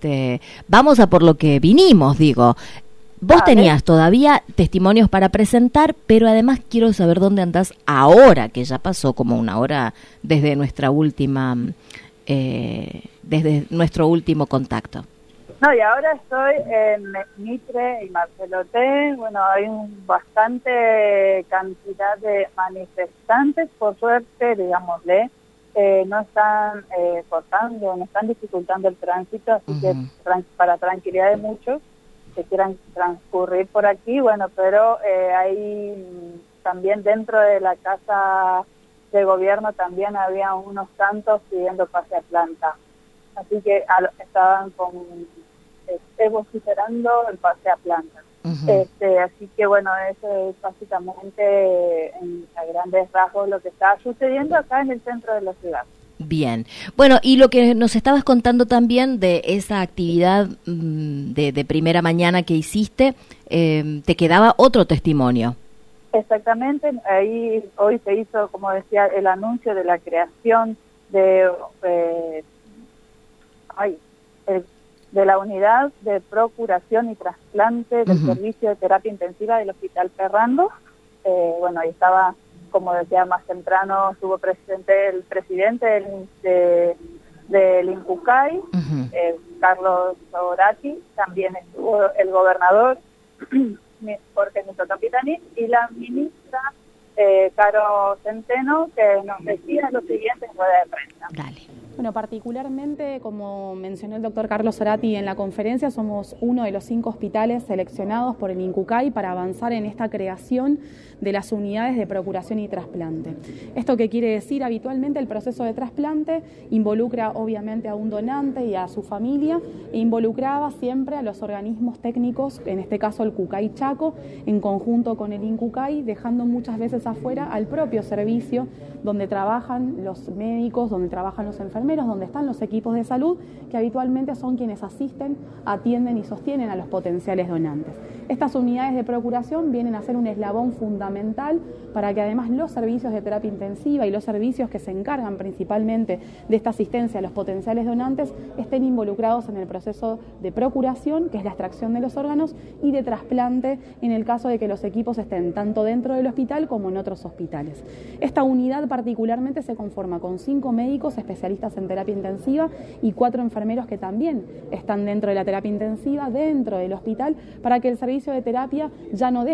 vamos a por lo que vinimos, digo. Vos tenías todavía testimonios para presentar, pero además quiero saber dónde andás ahora, que ya pasó como una hora desde nuestra última, desde nuestro último contacto. No, y ahora estoy en Mitre y Marceloté. Bueno, hay bastante cantidad de manifestantes, por suerte, digámosle, no están cortando, no están dificultando el tránsito, así que para tranquilidad de muchos que quieran transcurrir por aquí, bueno, pero hay también dentro de la casa de gobierno también había unos tantos pidiendo pase a planta, así que estaban vociferando el pase a planta. Así que bueno, eso es básicamente a grandes rasgos lo que está sucediendo acá en el centro de la ciudad. Bien. Bueno, y lo que nos estabas contando también de esa actividad de primera mañana que hiciste, te quedaba otro testimonio. Exactamente, ahí hoy se hizo, como decía, el anuncio de la creación de la unidad de procuración y trasplante del servicio de terapia intensiva del Hospital Ferrando. Bueno, ahí estaba, como decía más temprano, estuvo presente el presidente del INCUCAI, Carlos Sorati, también estuvo el gobernador Jorge Nito Capitanich y la ministra Caro Centeno, que nos decía lo siguiente en rueda de prensa. Dale. Bueno, particularmente, como mencionó el doctor Carlos Sorati en la conferencia, somos uno de los 5 hospitales seleccionados por el INCUCAI para avanzar en esta creación de las unidades de procuración y trasplante. ¿Esto qué quiere decir? Habitualmente el proceso de trasplante involucra obviamente a un donante y a su familia e involucraba siempre a los organismos técnicos, en este caso el CUCAI Chaco, en conjunto con el INCUCAI, dejando muchas veces afuera al propio servicio donde trabajan los médicos, donde trabajan los enfermeros, donde están los equipos de salud, que habitualmente son quienes asisten, atienden y sostienen a los potenciales donantes. Estas unidades de procuración vienen a ser un eslabón fundamental para que además los servicios de terapia intensiva y los servicios que se encargan principalmente de esta asistencia a los potenciales donantes estén involucrados en el proceso de procuración, que es la extracción de los órganos, y de trasplante en el caso de que los equipos estén tanto dentro del hospital como en otros hospitales. Esta unidad particularmente se conforma con 5 médicos especialistas en terapia intensiva y 4 enfermeros que también están dentro de la terapia intensiva, dentro del hospital, para que el servicio de terapia ya no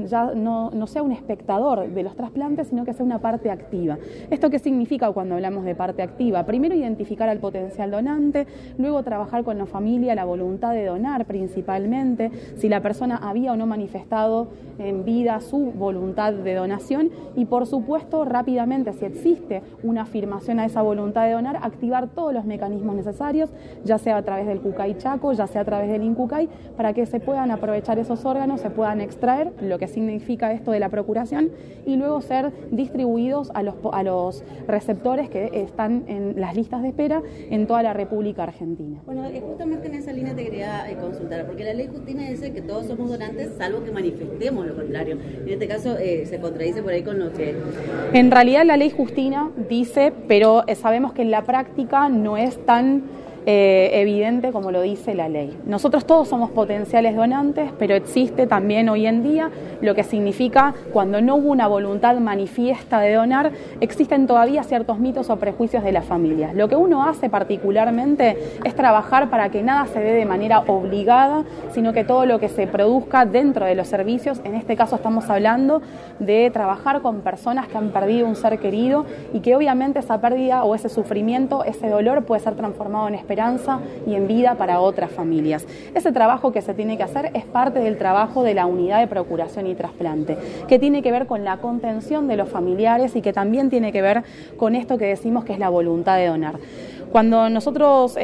sea un espectador de los trasplantes, sino que sea una parte activa. ¿Esto qué significa cuando hablamos de parte activa? Primero, identificar al potencial donante, luego trabajar con la familia la voluntad de donar principalmente, si la persona había o no manifestado en vida su voluntad de donación, y por supuesto rápidamente, si existe una afirmación a esa voluntad de donar, activar todos los mecanismos necesarios, ya sea a través del CUCAI Chaco, ya sea a través del INCUCAI, para que se puedan aprovechar esos órganos, se puedan extraer, lo que significa esto de la procuración, y luego ser distribuidos a los receptores que están en las listas de espera en toda la República Argentina. Bueno, justamente en esa línea te quería consultar, porque la ley Justina dice que todos somos donantes salvo que manifestemos lo contrario. En este caso se contradice por ahí con lo que... En realidad la ley Justina dice, pero sabemos que en la práctica no es tan evidente como lo dice la ley. Nosotros todos somos potenciales donantes, pero existe también hoy en día lo que significa cuando no hubo una voluntad manifiesta de donar, existen todavía ciertos mitos o prejuicios de las familias. Lo que uno hace particularmente es trabajar para que nada se dé de manera obligada, sino que todo lo que se produzca dentro de los servicios, en este caso estamos hablando de trabajar con personas que han perdido un ser querido y que obviamente esa pérdida o ese sufrimiento, ese dolor puede ser transformado en esperanza y en vida para otras familias. Ese trabajo que se tiene que hacer es parte del trabajo de la unidad de procuración y trasplante, que tiene que ver con la contención de los familiares y que también tiene que ver con esto que decimos que es la voluntad de donar. Cuando nosotros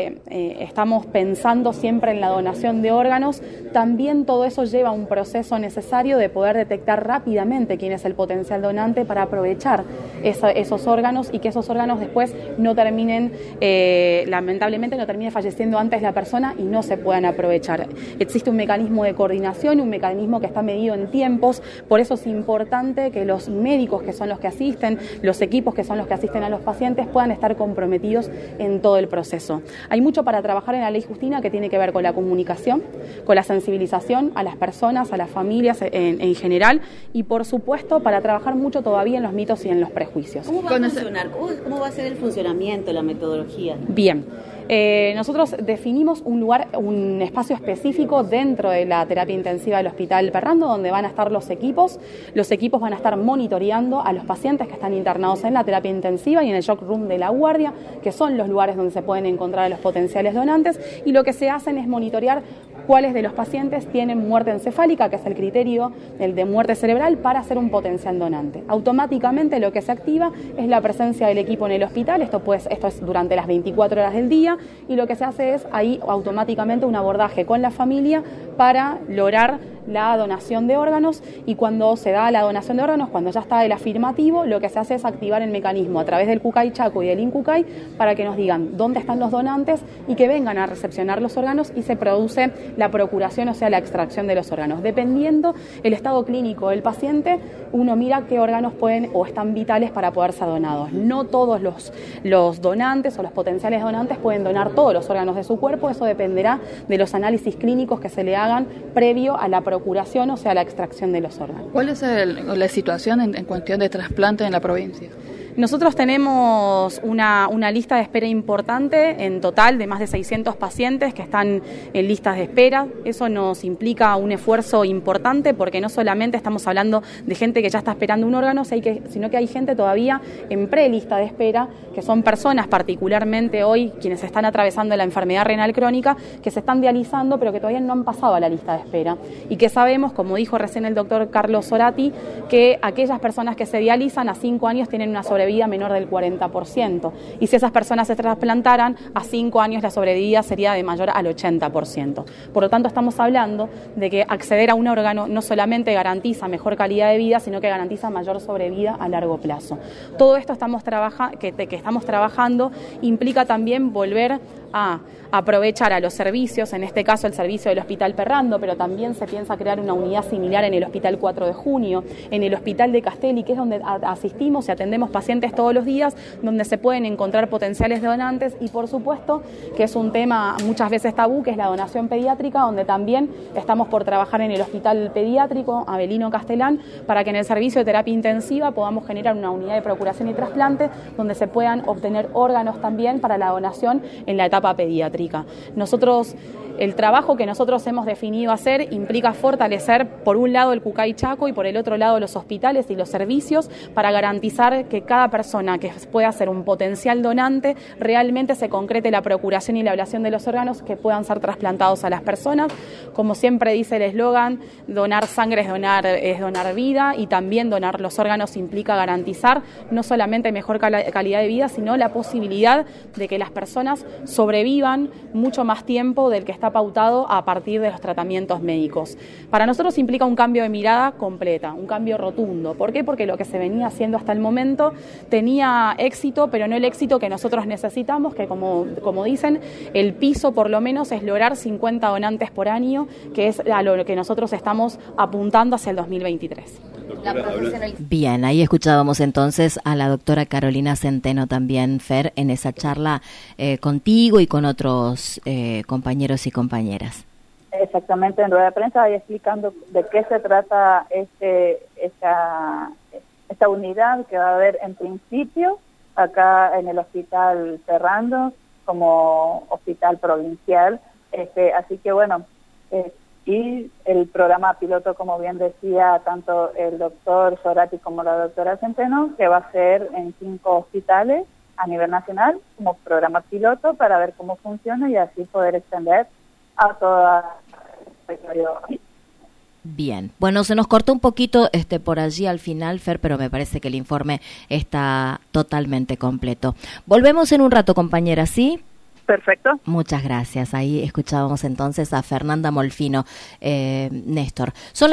estamos pensando siempre en la donación de órganos, también todo eso lleva un proceso necesario de poder detectar rápidamente quién es el potencial donante para aprovechar esos órganos y que esos órganos después no terminen, lamentablemente no termine falleciendo antes la persona y no se puedan aprovechar. Existe un mecanismo de coordinación, un mecanismo que está medido en tiempos, por eso es importante que los médicos que son los que asisten, los equipos que son los que asisten a los pacientes puedan estar comprometidos en todo el proceso. Hay mucho para trabajar en la Ley Justina que tiene que ver con la comunicación, con la sensibilización a las personas, a las familias en general, y por supuesto para trabajar mucho todavía en los mitos y en los prejuicios. ¿Cómo va a funcionar? ¿Cómo va a ser el funcionamiento, la metodología? Bien. Nosotros definimos un espacio específico dentro de la terapia intensiva del Hospital Ferrando, donde van a estar los equipos. Los equipos van a estar monitoreando a los pacientes que están internados en la terapia intensiva y en el shock room de la guardia, que son los lugares donde se pueden encontrar a los potenciales donantes, y lo que se hacen es monitorear cuáles de los pacientes tienen muerte encefálica, que es el criterio el de muerte cerebral, para ser un potencial donante. Automáticamente lo que se activa es la presencia del equipo en el hospital, esto es durante las 24 horas del día, y lo que se hace es ahí automáticamente un abordaje con la familia para lograr la donación de órganos, y cuando se da la donación de órganos, cuando ya está el afirmativo, lo que se hace es activar el mecanismo a través del Cucay Chaco y del INCUCAI para que nos digan dónde están los donantes y que vengan a recepcionar los órganos, y se produce la procuración, o sea, la extracción de los órganos. Dependiendo el estado clínico del paciente, uno mira qué órganos pueden o están vitales para poder ser donados. No todos los donantes o los potenciales donantes pueden donar todos los órganos de su cuerpo, eso dependerá de los análisis clínicos que se le hagan previo a la procuración, o sea, la extracción de los órganos. ¿Cuál es la situación en cuestión de trasplante en la provincia? Nosotros tenemos una lista de espera importante, en total de más de 600 pacientes que están en listas de espera. Eso nos implica un esfuerzo importante, porque no solamente estamos hablando de gente que ya está esperando un órgano, sino que hay gente todavía en prelista de espera, que son personas, particularmente hoy quienes están atravesando la enfermedad renal crónica, que se están dializando pero que todavía no han pasado a la lista de espera, y que sabemos, como dijo recién el doctor Carlos Sorati, que aquellas personas que se dializan a 5 años tienen una sobrevida menor del 40%, y si esas personas se trasplantaran a 5 años, la sobrevida sería de mayor al 80%. Por lo tanto, estamos hablando de que acceder a un órgano no solamente garantiza mejor calidad de vida, sino que garantiza mayor sobrevida a largo plazo. Todo esto que estamos trabajando implica también volver a aprovechar a los servicios, en este caso el servicio del Hospital Ferrando, pero también se piensa crear una unidad similar en el Hospital 4 de Junio, en el Hospital de Castelli, que es donde asistimos y atendemos pacientes todos los días, donde se pueden encontrar potenciales donantes, y por supuesto que es un tema muchas veces tabú, que es la donación pediátrica, donde también estamos por trabajar en el Hospital Pediátrico Avelino Castellán, para que en el servicio de terapia intensiva podamos generar una unidad de procuración y trasplante, donde se puedan obtener órganos también para la donación en la etapa pediátrica. El trabajo que nosotros hemos definido hacer implica fortalecer, por un lado, el Cucay Chaco y por el otro lado los hospitales y los servicios, para garantizar que cada persona que pueda ser un potencial donante realmente se concrete la procuración y la ablación de los órganos que puedan ser trasplantados a las personas. Como siempre dice el eslogan, donar sangre es donar vida, y también donar los órganos implica garantizar no solamente mejor calidad de vida, sino la posibilidad de que las personas sobrevivan mucho más tiempo del que está pautado a partir de los tratamientos médicos. Para nosotros implica un cambio de mirada completa, un cambio rotundo. ¿Por qué? Porque lo que se venía haciendo hasta el momento tenía éxito, pero no el éxito que nosotros necesitamos, que como dicen, el piso por lo menos es lograr 50 donantes por año, que es a lo que nosotros estamos apuntando hacia el 2023. Bien, ahí escuchábamos entonces a la doctora Carolina Centeno también, Fer, en esa charla contigo y con otros compañeros y compañeras. Exactamente, en rueda de prensa, ahí explicando de qué se trata esta unidad que va a haber en principio acá en el Hospital Ferrando como hospital provincial. Así que bueno, y el programa piloto, como bien decía tanto el doctor Sorati como la doctora Centeno, que va a ser en 5 hospitales a nivel nacional como programa piloto para ver cómo funciona y así poder extender a toda el territorio. Bien, bueno, se nos cortó un poquito por allí al final, Fer, pero me parece que el informe está totalmente completo. Volvemos en un rato, compañera, ¿sí? Perfecto. Muchas gracias. Ahí escuchábamos entonces a Fernanda Molfino, Néstor.